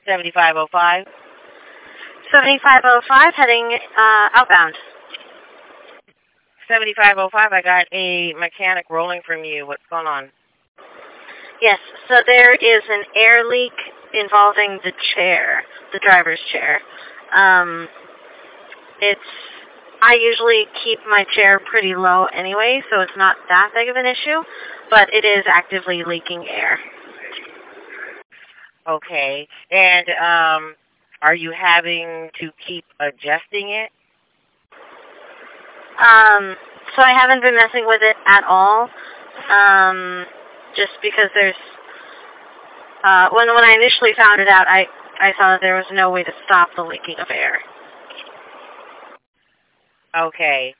7505. 7505, heading outbound. 7505, I got a mechanic rolling from you. What's going on? Yes, so there is an air leak involving the chair, the driver's chair. I usually keep my chair pretty low anyway, so it's not that big of an issue, but it is actively leaking air. Okay, and are you having to keep adjusting it? So I haven't been messing with it at all, just because there's, when I initially found it out, I saw that there was no way to stop the leaking of air. Okay.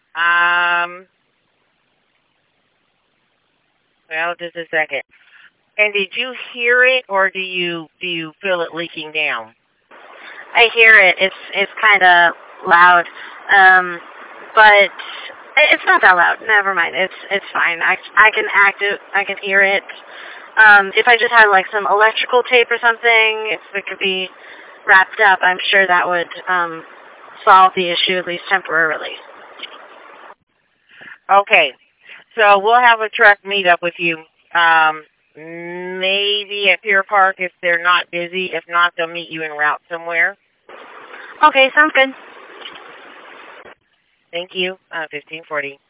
Well, just a second. And did you hear it, or do you feel it leaking down? I hear it. It's kind of loud, but it's not that loud. Never mind. It's fine. I can hear it. If I just had like some electrical tape or something, if it could be wrapped up, I'm sure that would solve the issue, at least temporarily. Okay, so we'll have a truck meet up with you. Maybe at Pier Park if they're not busy. If not, they'll meet you en route somewhere. Okay, sounds good. Thank you. 1540.